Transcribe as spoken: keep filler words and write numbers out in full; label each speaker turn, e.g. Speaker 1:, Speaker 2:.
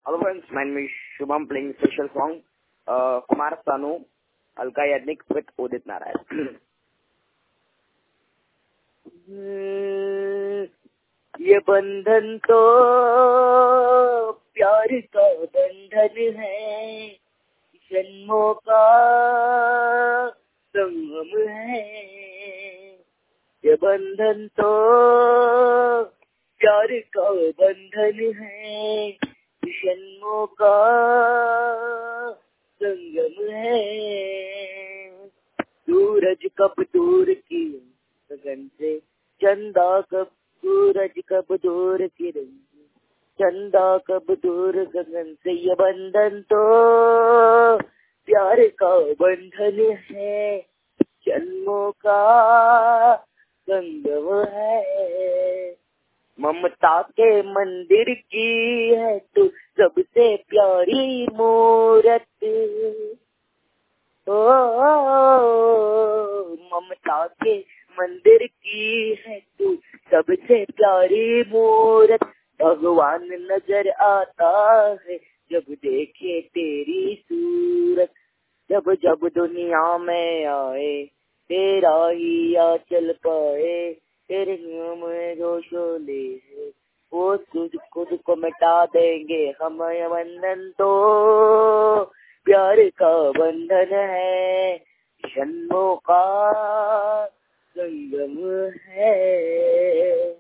Speaker 1: Hello friends, my name is Shubham playing special song uh, Kumar Sanu, Alka Yadnik with Udit Narayan. ये बंधन तो प्यार का बंधन है, जन्मों का संगम है। ये बंधन तो प्यार का बंधन है, जन्मों का संगम है। सूरज कब दूर की गगन से, चंदा कब सूरज कब दूर किरण, चंदा कब दूर गगन से। ये बंधन तो प्यार का बंधन है, जन्मों का संगम है। ममता के मंदिर की है तू सबसे प्यारी मूरत, ओ ममता के मंदिर की है तू सबसे प्यारी मूरत। भगवान नजर आता है जब देखे तेरी सूरत, जब जब दुनिया में आए तेरा ही आंचल पाए। तेरे में जो शोले है वो तुझ खुद को मिटा देंगे हम। ये बंधन तो प्यार का बंधन है, जन्मों का संगम है।